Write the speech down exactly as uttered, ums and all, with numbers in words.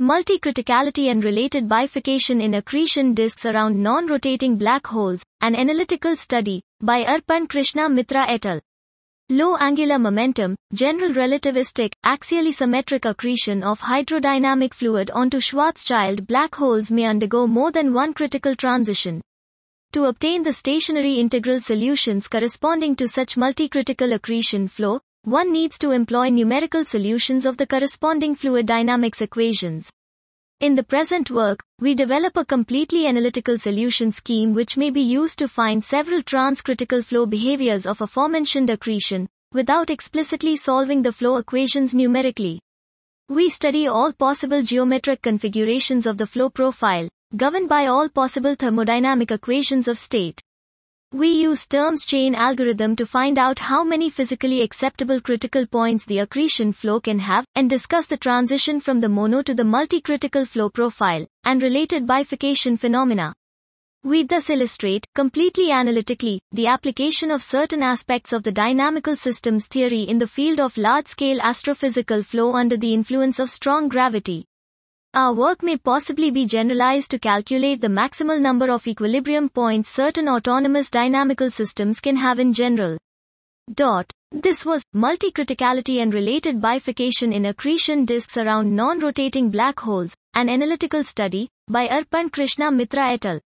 Multi-criticality and related bifurcation in accretion disks around non-rotating black holes, an analytical study, by Arpan Krishna Mitra et al. Low angular momentum, general relativistic, axially symmetric accretion of hydrodynamic fluid onto Schwarzschild black holes may undergo more than one critical transition. To obtain the stationary integral solutions corresponding to such multi-critical accretion flow, one needs to employ numerical solutions of the corresponding fluid dynamics equations. In the present work, we develop a completely analytical solution scheme which may be used to find several transcritical flow behaviors of aforementioned accretion, without explicitly solving the flow equations numerically. We study all possible geometric configurations of the flow profile, governed by all possible thermodynamic equations of state. We use terms chain algorithm to find out how many physically acceptable critical points the accretion flow can have, and discuss the transition from the mono to the multi-critical flow profile, and related bifurcation phenomena. We thus illustrate, completely analytically, the application of certain aspects of the dynamical systems theory in the field of large-scale astrophysical flow under the influence of strong gravity. Our work may possibly be generalized to calculate the maximal number of equilibrium points certain autonomous dynamical systems can have in general. Dot. This was Multi-criticality and related bifurcation in accretion disks around non-rotating black holes, an analytical study, by Arpan Krishna Mitra et al.